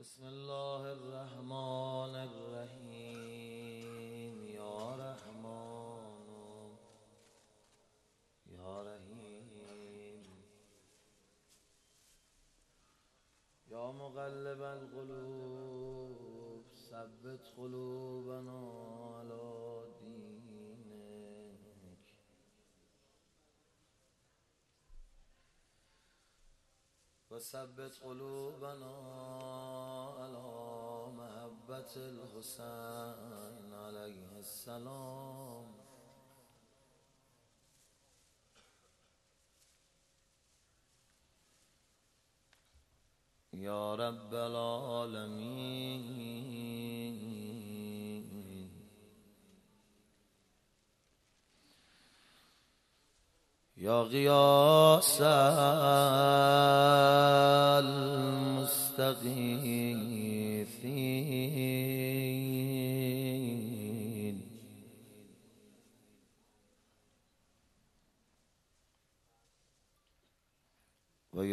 بسم الله الرحمن الرحیم یا رحمان یا رحیم یا مقلب القلوب ثبت قلوبنا علی دینک و ثبت قلوبنا علی محبت الحسین علیه السلام. یا رب العالمین یا غیاث المستغیثین و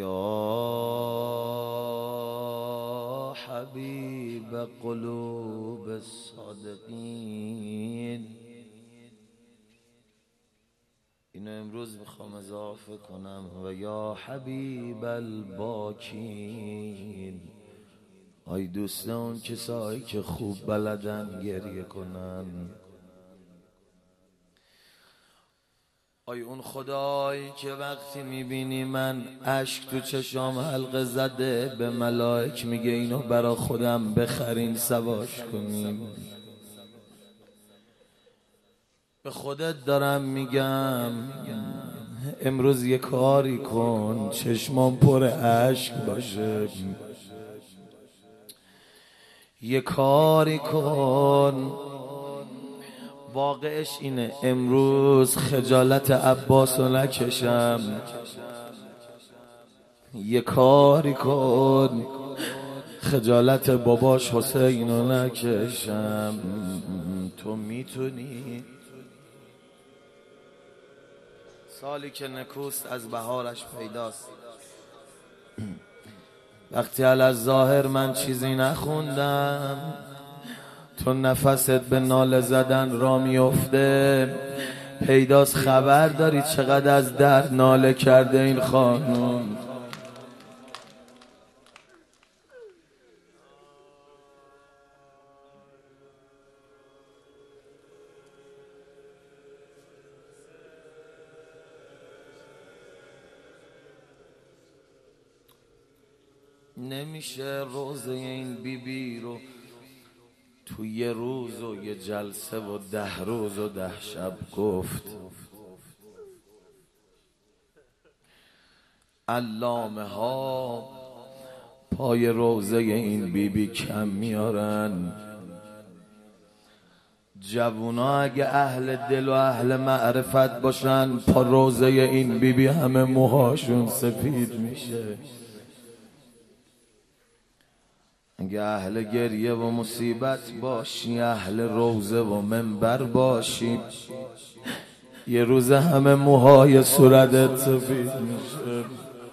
یا حبیب قلوب الصادقین. اینو امروز میخوام اضافه کنم و یا حبیب الباکین. آی دوست اون کسایی که خوب بلدن گریه کنن، آی اون خدایی که وقتی میبینی من اشک تو چشام حلقه زده به ملائک میگه اینو برا خودم بخرین سواش کنین. به خودت دارم میگم امروز یه کاری کن چشمام پر اشک باشه، یه کاری کن. واقعش اینه امروز خجالت عباس رو نکشم، یه کاری کن خجالت باباش حسین رو نکشم. تو میتونی. سالی که نکوست از بهارش پیداست. وقتی علی ظاهر من چیزی نخوندم، تو نفست به ناله زدن را میفته. پیداست خبر داری چقدر از درد ناله کرده این خانم. نمیشه روزه این بیبی رو تو یه روز و یه جلسه و 10 روز و 10 شب گفت. علامه ها پای روزه این بیبی کم میارن. جوونا اگه اهل دل و اهل معرفت باشن پا روزه این بیبی همه موهاشون سفید میشه. اگه اهل گریه و مصیبت باشی، اهل روزه و منبر باشی، یه روز همه موهای صورتت سفید میشه.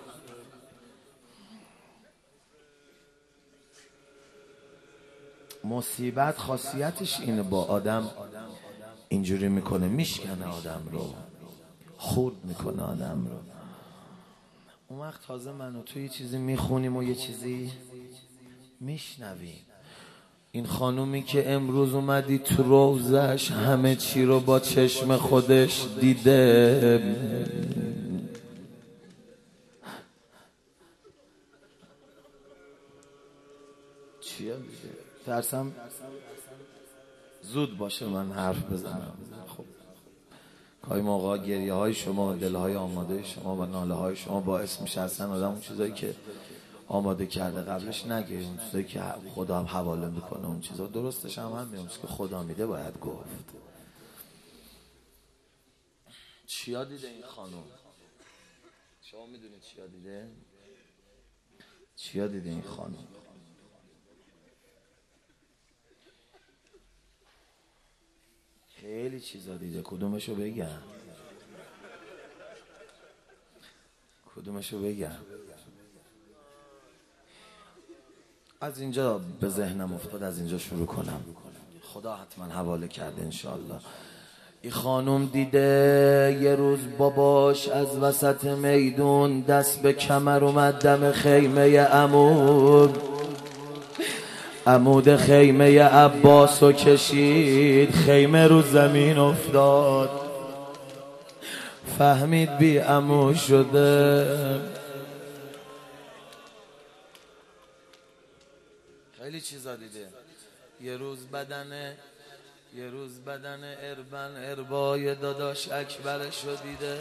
مصیبت خاصیتش اینه با آدم اینجوری میکنه، میشکنه آدم رو، خورد میکنه آدم رو. اون وقت تازه من و تو یه چیزی میخونیم و یه چیزی میشنویم. این خانومی که امروز اومدی تو روزش همه چی رو با چشم خودش دیده. چیه میگه؟ ترسم زود باشه من حرف بزنم. خب گاهی موقع گریه های شما، دل های آماده شما و ناله های شما باعث میشه اصلا آدم اون چیزایی که آماده کرده قبلش نگه، اون چیزایی که خدا هم حواله میکنه اون چیزا درستش هم همین که خدا میده باید گفت. چیا دیده این خانم؟ شما میدونید چیا دیده؟ چیا دیده این خانم؟ خیلی چیزا دیده. کدومشو بگم؟ کدومشو بگم؟ از اینجا به ذهنم افتاد، از اینجا شروع کنم. خدا حتما حواله کرده انشالله. این خانم دیده یه روز باباش از وسط میدون دست به کمر اومد دم خیمه عمود خیمه عباسو کشید، خیمه رو زمین افتاد، فهمید بی عمو شده. خیلی چیزا دیده. یه روز بدن اربای داداش اکبرشو دیده.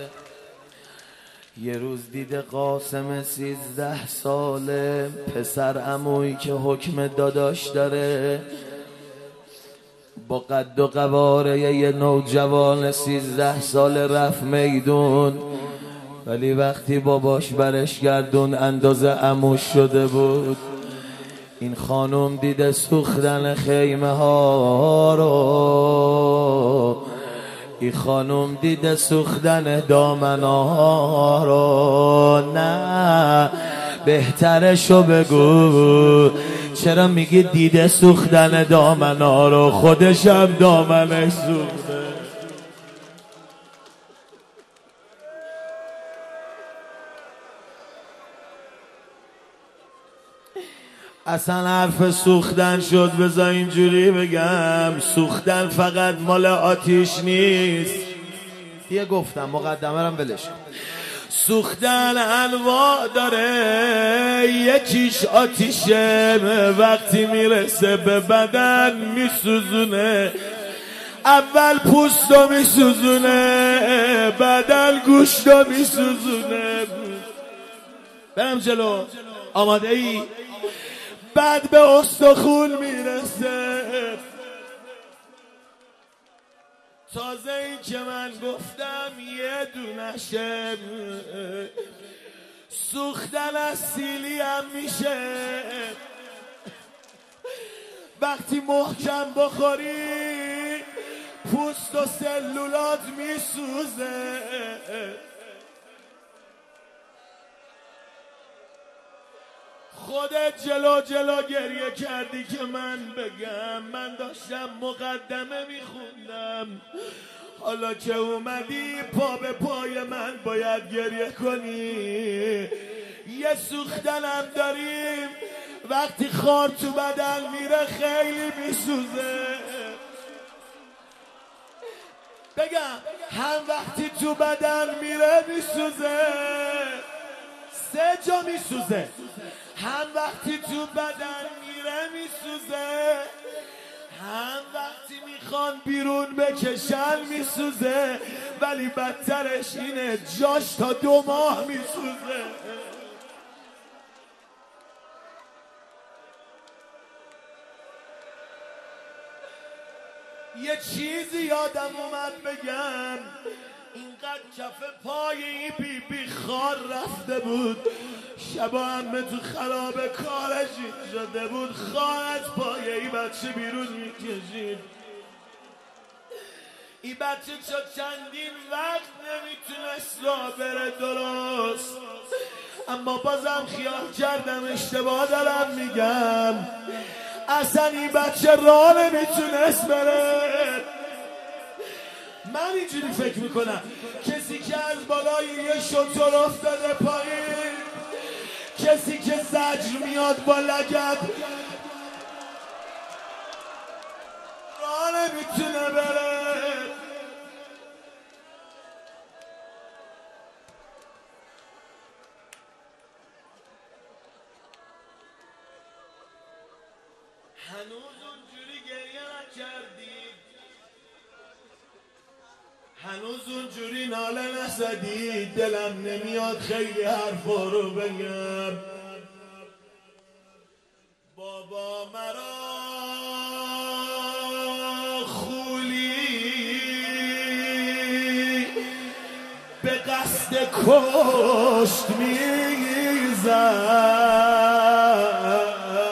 یه روز دیده قاسم 13 ساله پسر عمویی که حکم داداش داره با قد و قواره یه نوجوان 13 ساله رفت میدون، ولی وقتی باباش برش گردون اندازه عموش شده بود. این خانم دیده سوختن خیمه ها رو، این خانم دیده سوختن دامنا رو. نه بهترشو بگو، چرا میگی دیده سوختن دامنا رو؟ خودشم دامنش سوخته. اصلا حرف سوختن شد، بذار اینجوری بگم، سوختن فقط مال آتیش نیست. یه گفتم مقدمه رم ولش کن. سوختن انواع داره، یکیش آتیشه، وقتی میرسه به بدن میسوزونه. اول پوستو میسوزونه، بعدن گوشتو میسوزونه. برم جلو، آماده ای؟ بعد به استخون میرسه. تازه این که من گفتم یه دونشه، سوختن از سیلی هم میشه. وقتی محکم بخوری پوست و سلولات میسوزه. خودت جلو گریه کردی که من بگم. من داشتم مقدمه میخوندم، حالا که اومدی پا به پای من باید گریه کنی. یه سوختنم داریم، وقتی خار تو بدن میره خیلی میسوزه. بگم هم وقتی تو بدن میره میسوزه، 3 جا میسوزه. هم وقتی تو بدن میره میسوزه، هم وقتی میخوان بیرون بکشن میسوزه، ولی بدترش اینه جاش تا 2 ماه میسوزه. یه چیزی یادم اومد بگم، اینقدر کف پای این بی خار رفته بود، شبا همه تو خراب کارش شده بود، خار از پای این بچه بیرون میکشید. این بچه چندین وقت نمیتونست راه بره درست، اما بازم خیال کردم اشتباه دارم میگم، اصلا این بچه راه نمیتونست بره. من اینجوری فکر میکنم کسی که از بالای یه شتر افتاده پایین، کسی که زجر میاد با لگد، راه نمیتونه بره. هنوز اونجوری گریه نکردی، هنوز اونجوری ناله نزدی، دلم نمیاد خیلی حرفا رو بگم. بابا مرا خولی به قصد کشت میزد.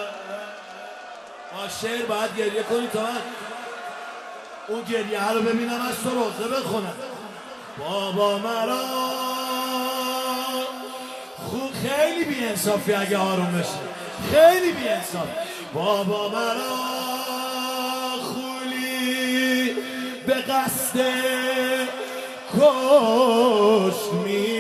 شعر باید گریه کنی تا من اون گریه رو ببینم از تو روزه بخونم. بابا مرا خیلی بی انصافی اگه آروم بشه. خیلی بی انصاف. بابا مرا خولی به قصد کشت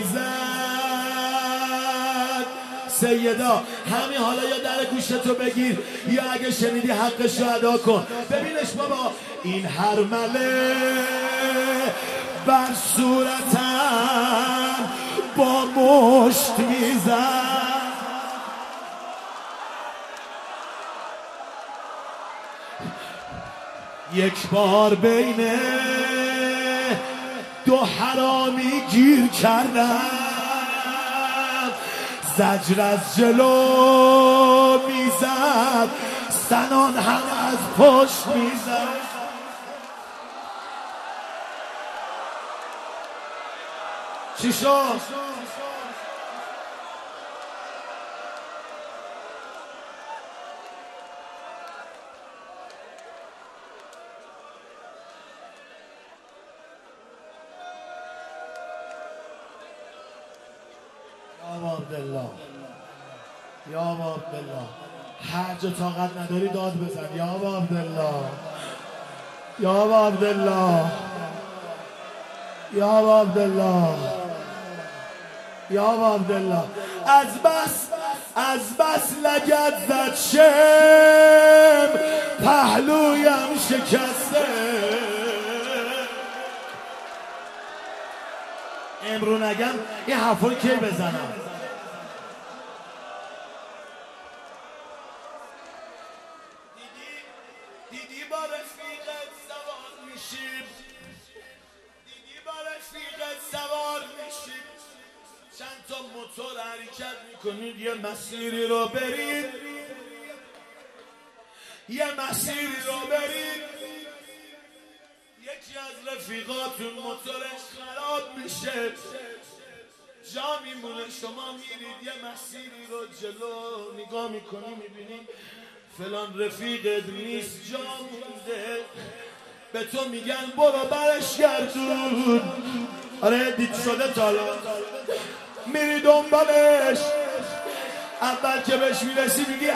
میزد. سیدا همین حالا یا در گوشتو بگیر یا اگه شنیدی حقشو ادا کن. ببینش بابا این هرمله بر صورتم با مشت میزد. یک بار بین دو حرامی گیر کردم، زجر از جلو میزد، سنان هم از پشت میزد. چی شد؟ یا عبدالله، یا عبدالله، هر جا طاقت نداری داد بزن. یا عبدالله، یا عبدالله، یا عبدالله، یا عبدالله. از بس لگد زد شم، پهلویم شکسته. امرو نگم این حرفا رو کی بزنم؟ دیدی با رفیقت سوار میشیم، دیدی با رفیقت سوار میشیم، چند تا موتور حرکت میکنید یه مسیری رو برید، یه مسیری رو برید. یکی از رفیقاتون موتورش خراب میشه، جا میمونه، شما میرید یه مسیری رو جلو نگاه میکنی میبینی فلان رفیقت نیست، جا مونده، به تو میگن برو برش گردون. آره دید شده تالا، میری دنبالش، اول که بهش میرسی میگی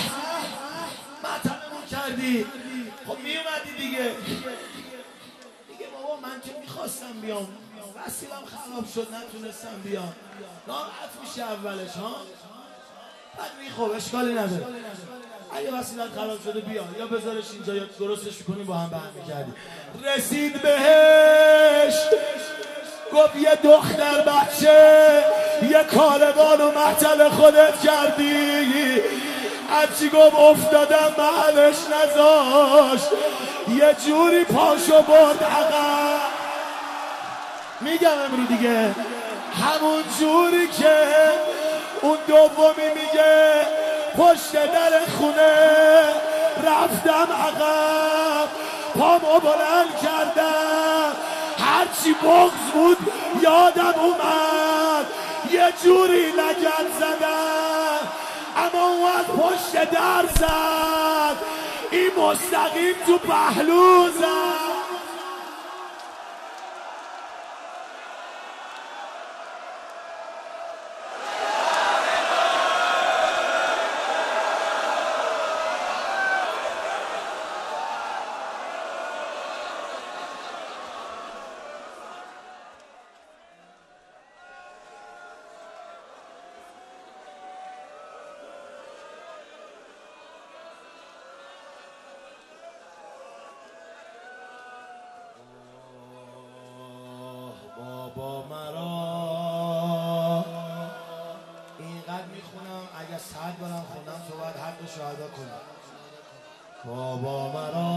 مطمئن کردی، خب میومدی دیگه بابا من که میخواستم بیام، وسیلم خراب شد نتونستم بیام. ناراحت میشه اولش ها، بعد خب اشکالی نداره، اگه وسیلت خراب شده بیا، یا بذارش اینجا یا درستش کنی با هم برمیگردی. رسید بهش گفت یه دختر بچه، یه کاروان و محتل خودت کردی. هرچی گفت افتادم محلش نذاشت، یه جوری پاشو برد عقب. میگم امرو دیگه همون جوری که اون دومی میگه پشت در خونه رفتم عقب، پامو بلند کردم، هرچی بغض بود یادم اومد، یه جوری لگد زدم، اما اون از پشت در زد، این مستقیم تو پهلو زد. بابا مرا اینقدر میخونم، اگر ساعت برم خوندم تو باید حقش رو ادا کنم. بابا مرا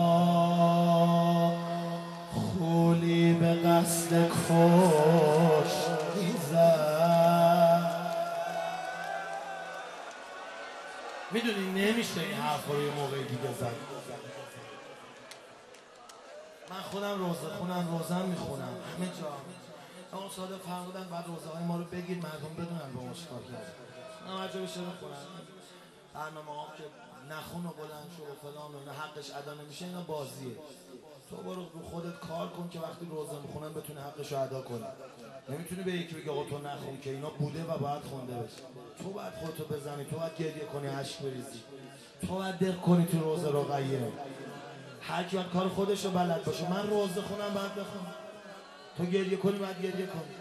خولی به قصد کش میزد. میدونی نمیشه این حرف رو یه موقعی دیگه زد. من خودم روزه خونم، روزم میخونم همه جا. اون صادق فرمودن بعد روزه های ما رو بگیر مردم بدونن با ما چیکار کردن. من هر جا بشه بخونم. برنامه ها که نخون و بلند شو و فلان و اینا حقش ادا نمیشه، اینا بازیه. تو برو رو خودت کار کن که وقتی روزه میخونن بتونی حقش رو ادا کنی. نمیتونی به یکی بگی آقا تو نخون، که اینا بوده و باید خونده بشه. تو باید خودتو بزنی، تو باید گریه کنی، اشک بریزی، تو باید دق کنی تو روزه رو غیره. هر کی باید کار خودش رو بلد باشه. من روزه خونم باید بخونم، تو گریه کنی باید گریه کنی.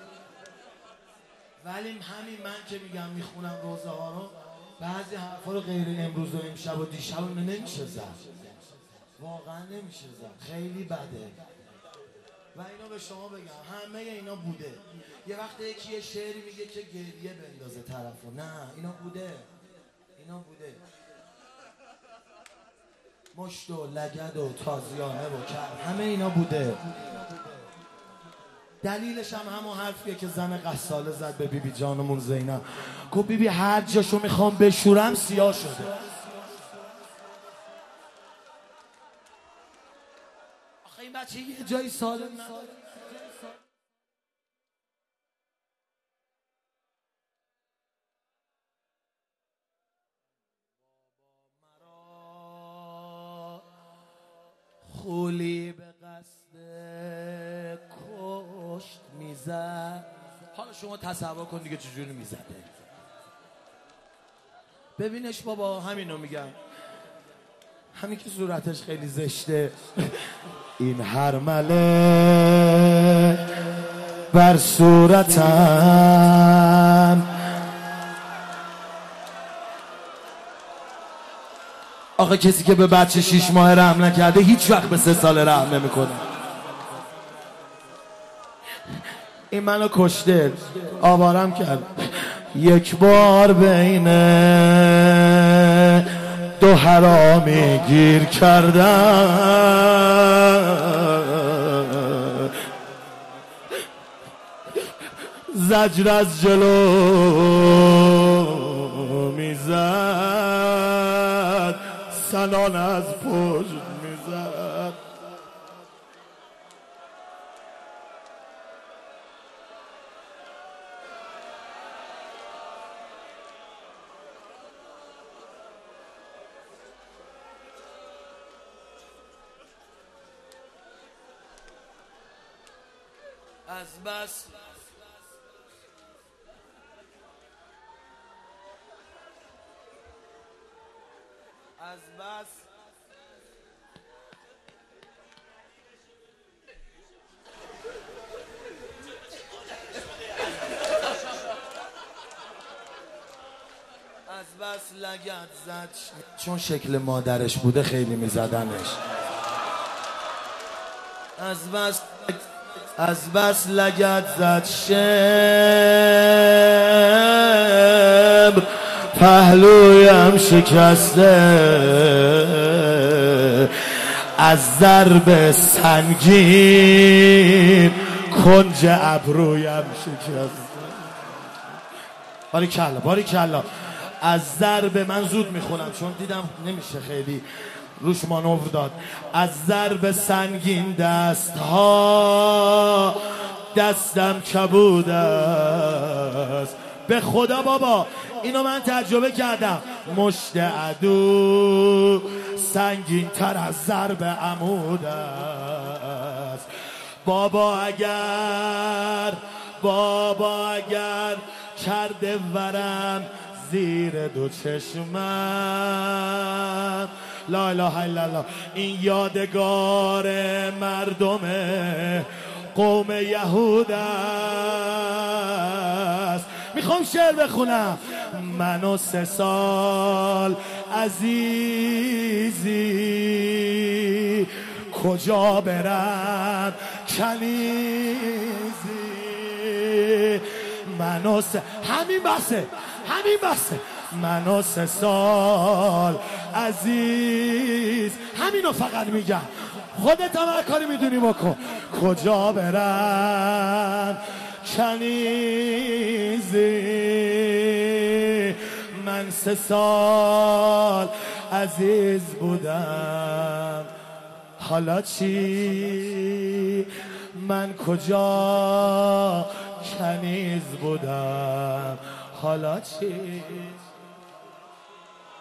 ولی همین من که میگم میخونم روزه ها رو، بعضی حرفا رو غیر امروز و امشب و دیشب رو نمیشه زد، واقعا نمیشه زد، خیلی بده. و اینو به شما بگم همه اینا بوده. یه وقت یکی یه شعری میگه که گریه بندازه طرفو، نه اینا بوده، اینا بوده. مشت و لگد و تازیانه و کرد، همه اینا بوده. دلیلش هم همون حرفیه که زن غساله زد به بیبی جانمون زینب. گفت بیبی هر جاشو میخوام بشورم سیاه شده. آخه این بچه یه جایی سالم نداره. خولی به قصد کشت میزد. حالا شما تصور کن دیگه چجوری میزده. ببینش بابا، همینو میگم، همین که صورتش خیلی زشته. این هرمله بر صورتم، آخه کسی که به بچه 6 ماه رحم نکرده هیچ وقت به 3 سال رحم نمیکنه. این منو کشته، آوارم کرد. یک بار بین دو حرامی گیر کردم، زجر از جلو میزد، سنان از پشت میزد. از بس لگد زد، چون شکل مادرش بوده خیلی میزدنش. از بس لگد زد شمر، پهلویم شکسته، از ضرب سنگین کنج ابرویم شکسته. باریکلا باریکلا. از ضرب، من زود میخونم چون دیدم نمیشه خیلی روش مانور داد. از ضرب سنگین دستها دستم کبود است. به خدا بابا اینو من تجربه کردم. مشت عدو سنگین تر از ضرب عمود است. بابا اگر کرده ورم زیر دو چشمم، لا اله الا الله، این یادگار مردم قوم یهود است. میخوام شعر بخونم. من و 3 سال عزیزی، کجا برم کنیزی. همین بسه. من و 3 سال عزیز، همینو فقط میگم، خودت هم هر کاری میدونی بکن. کجا برم کنیزی، من 3 سال عزیز بودم، حالا چی؟ من کجا کنیز بودم، حالا چی؟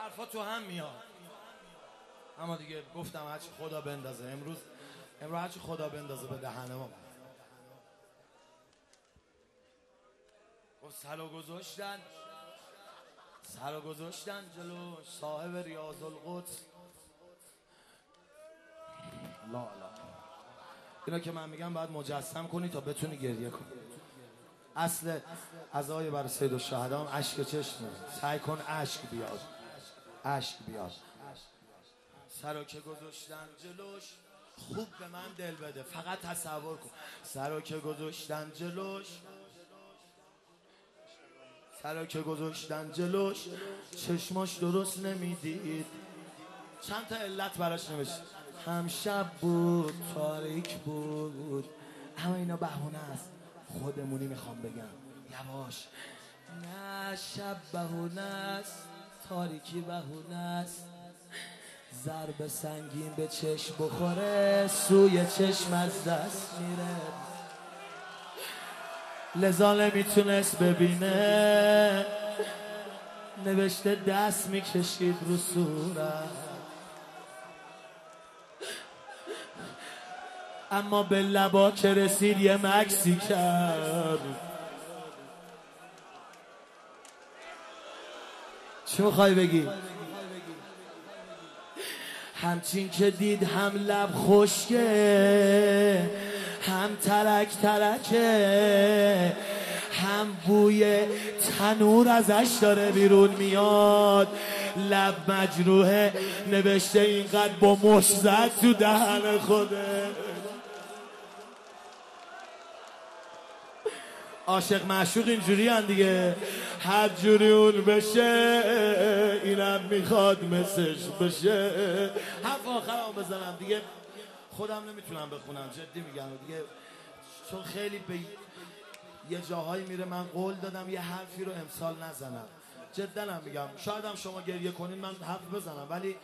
حرفا تو هم میاد، اما دیگه گفتم هرچی خدا بندازه. امروز هرچی خدا بندازه به دهنه ما. سر گذاشتن جلو صاحب ریاض القدس. لا اینا که من میگم باید مجسم کنی تا بتونی گریه کنی. اصل عزای برای سید الشهدا هم اشک چشمه. سعی کن اشک بیاد. سرو که گذاشتن جلوش خوب به من دل بده. فقط تصور کن سرو که گذاشتن جلوش چشماش درست نمیدید. چند تا علت براش نوشت. هم شب بود، تاریک بود، همه اینا بهونه است. خودمونی میخوام بگم یواش. نه شب بهونه است، تاریکی بهونه است. ضرب سنگین به چشم بخوره، سوی چشم از دست میره. لذا نمیتونست ببینه، نوشته دست میکشید رو صورت. اما به لبا که رسید یه مکسی کرد. چی میخوای بگی؟ همچین که دید هم لب خشکه، هم ترکه، هم بوی تنور ازش داره بیرون میاد. لب مجروحه، نوشته اینقدر با مشت زد تو دهن خوده. عاشق معشوق اینجوری هن دیگه، هر جوری اون بشه اینم میخواد مسش بشه. حرف آخرم بزنم دیگه، خودم نمیتونم بخونم، جدی میگم دیگه، چون خیلی به یه جاهایی میره من قول دادم یه حرفی رو امسال نزنم. جدا هم میگم، شاید هم شما گریه کنین من حرف بزنم،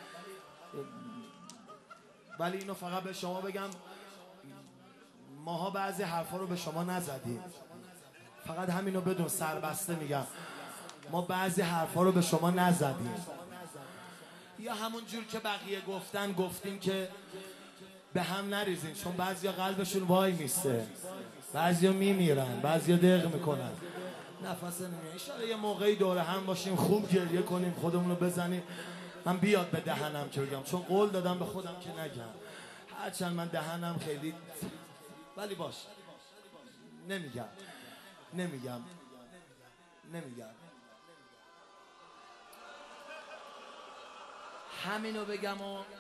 ولی اینو فقط به شما بگم ماها بعضی حرفا رو به شما نزدیم. فقط همینو بدون، سربسته میگم ما بعضی حرفا رو به شما نزدیم. یا همون جور که بقیه گفتیم که به هم نریزین، چون بعضیا قلبشون وای میسته، بعضیا میمیرن، بعضیا دق میکنن، نفس نمیاد. ان شاءالله یه موقعی دوره هم باشیم، خوب گریه کنیم، خودمون رو بزنیم. من بیاد به دهنم که بگم، چون قول دادم به خودم که نگم، هرچند من دهنم خیلی، ولی باش نمیگم. همینو بگم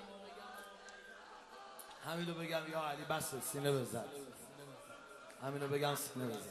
یا علی بس سینه بزن. همینو بگم سینه بزن.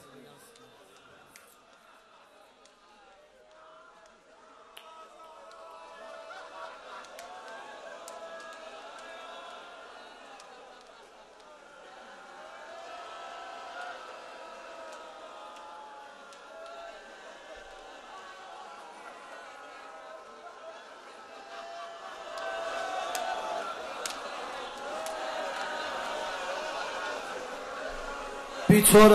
بی تو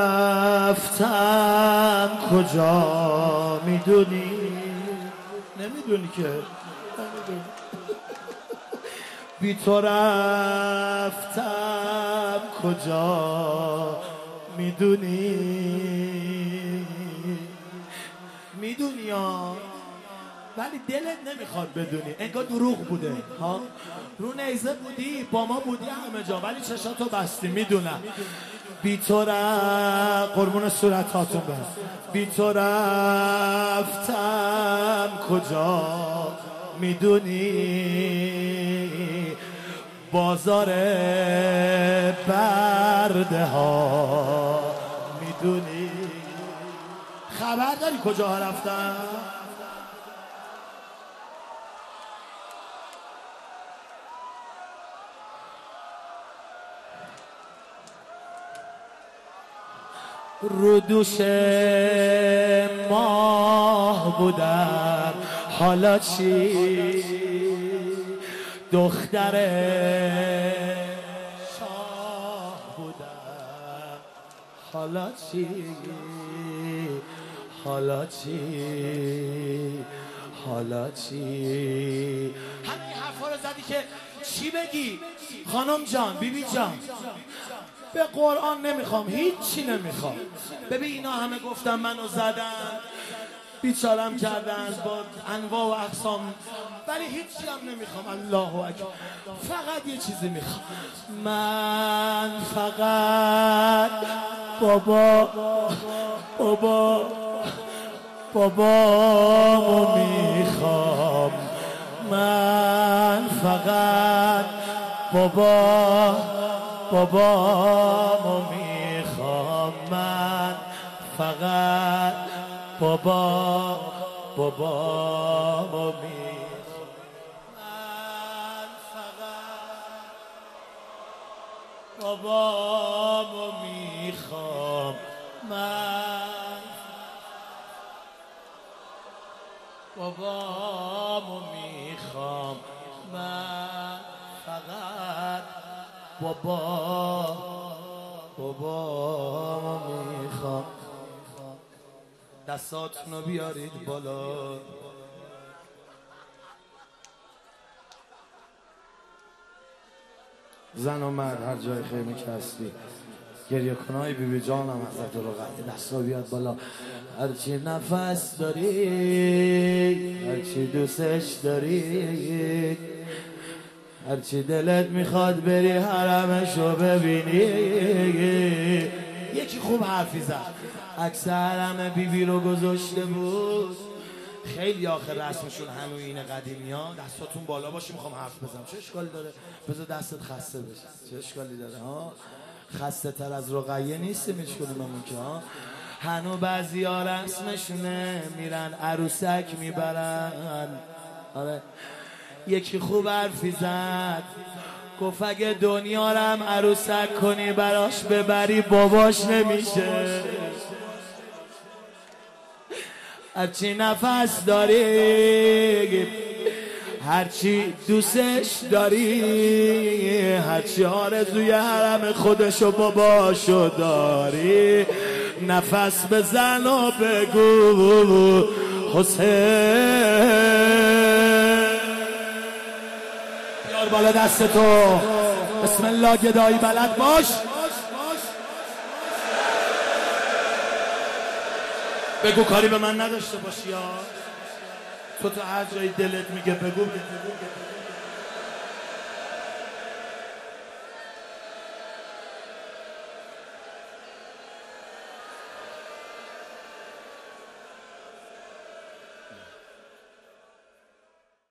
رفتم کجا میدونی؟ نمیدونی که نمیدونی. بی تو رفتم کجا میدونی؟ میدونی ها، ولی دلت نمیخواد بدونی. انگار دروغ بوده ها. رو نیزه بودی، با ما بودی همه جا، ولی چشاتو بستی. میدونم بی تو قربون صورتاتون برم. بی تو رفتم کجا میدونی؟ بازار برده ها میدونی؟ خبر داری کجا رفتم؟ رو دوش ماه بودم، حالا چی؟ دختر شاه بودم، حالا چی؟ حالا چی؟ همین حرفا رو زدی که چی بگی؟ خانم جان، بیبی جان، به قرآن نمیخوام، هیچی نمیخوام. ببین اینا همه گفتن منو زدن، بیچارم کردن با انواع و اقسام، ولی هیچی هم نمیخوام. الله اکبر. فقط یه چیزی میخوام، من فقط بابامو میخوام. من فقط بابامو میخوام. من فقط بابامو میخوام. من فقط بابامو میخوام. من بابامو میخوام. من فقط بابامو میخوام. دستاتونو بیارید بالا. زن و مرد هر جای خیمه که هستی گریه کنای بیبی جانم حضرت رقیه، دستا بیاد بالا. هرچی نفس داری، هرچی دوستش داری، هرچی دلت میخواد بری حرمشو ببینی. یکی خوب حرفی زد، عکس حرم بیبی رو گذاشته بود. خیلی آخر رسمشون هنوینه قدیمی ها. دستاتون بالا باشه، میخوام حرف بزنم. چه اشکالی داره؟ بذار دستت خسته بشه. چه اشکالی داره ها؟ خسته تر از رقیه نیستیم هیچ کدوممون که ها. هنو بعضی ها رسمشونه میرن عروسک میبرن. آره یکی خوب حرفی زد، گفت اگه دنیا رم عروسک کنی براش ببری باباش نمیشه. هرچی نفس داری، هرچی دوستش داری، هرچی آرزوی حرم خودشو باباشو داری، نفس بزن و بگو حسین. بیار بالا دستتو، بسم الله گدایی بلد باش. بگو کاری به من نداشته باشی یا تو هر جایی دلت میگه بگو.